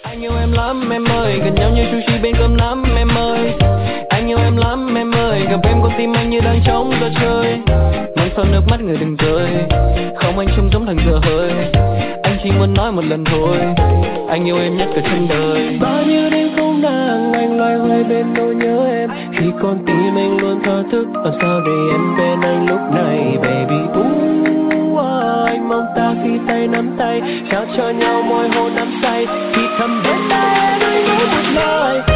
Anh yêu em lắm em ơi, gần nhau như sushi bên cơm nắm em ơi. Anh yêu em lắm em ơi, gặp em con tim anh như đang trống do chơi. Mong sao nước mắt người đừng rơi, không anh trông giống thằng dở hơi. Anh chỉ muốn nói một lần thôi, anh yêu em nhất cả trên đời. Bao nhiêu đêm không nàng, anh loay hoay bên nỗi nhớ em. Khi con tim anh luôn thao thức, làm sao để em bên anh lúc này baby. Anh mong ta khi tay nắm tay, trao cho nhau môi hôn nắm say. Thì thầm bên tai em anh nói một lời.